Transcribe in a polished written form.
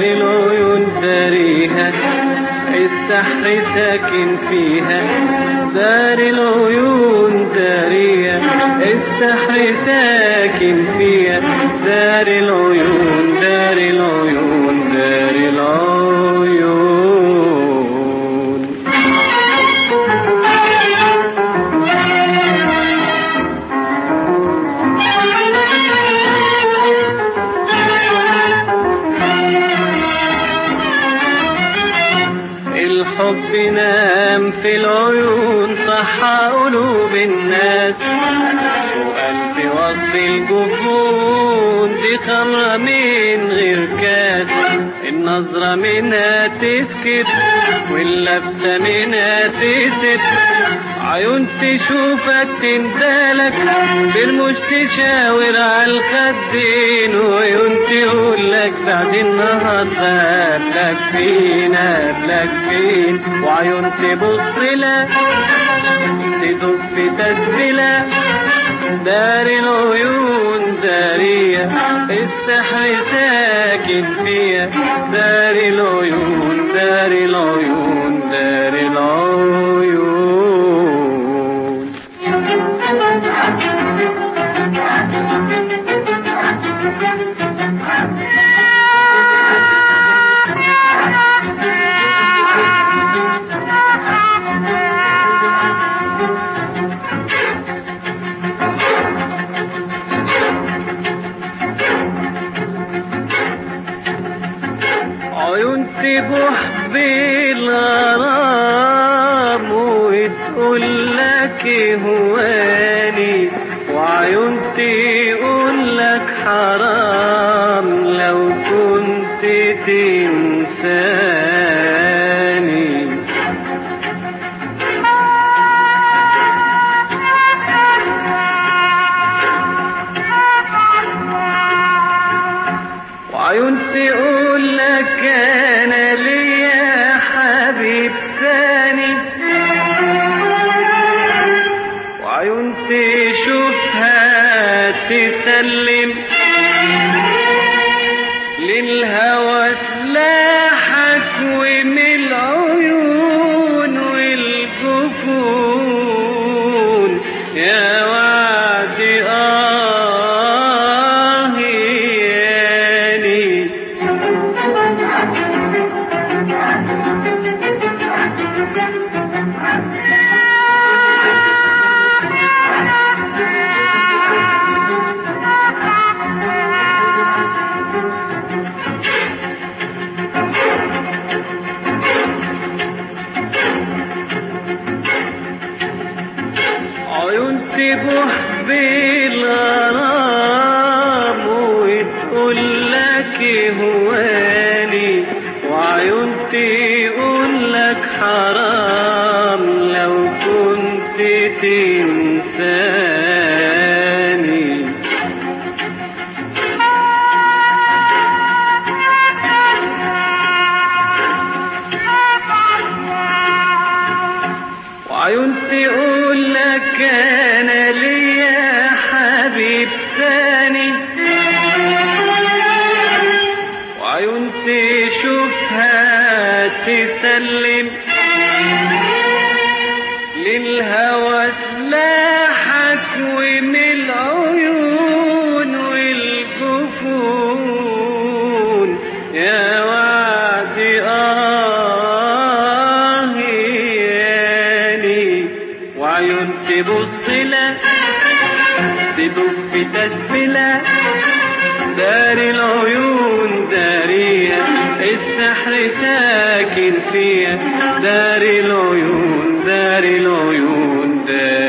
العيون داريها السحر ساكن فيها، دار العيون داريها السحر ساكن فيها، دار العيون دار العيون دار العيون. الحب نام في العيون صحى قلوب الناس، وقلب وصف الجفون دي خمرة من غير كاس، النظرة منها تسكت واللفتة منها تسد، عيون تشوفك تندالك بالمش تشاور عالخدين، وعيون تقولك بعد النهارده قبلك فين قبلك فين، وعيون تبص لك تدب في تسبيلة، دار العيون دارية السحر ساكن فيها، دار العيون دار العيون دار العيون. عيون تبوح بالغرام وتقولك هواني، وعيون تقولك حرام لو كنت تنساني، وعيون تقولك انا ليا حبيب ثاني، وعيون تشوفها تسلم للهوى سلاحك، ومن العيون والجفون يا وعدي عيون تبوح بالغرام وتقولك هواني، وعيون تقولك حرام لو كنت تنساني، وعيون تقولك انا ليا حبيب ثاني، وعيون تشوفها تسلم للهوى سلاحك، ومن العيون والجفون يا وعدي وعيون تبص لك تدب في تسبيلة، دار العيون دارية السحر ساكن فيها، دار العيون دار العيون دار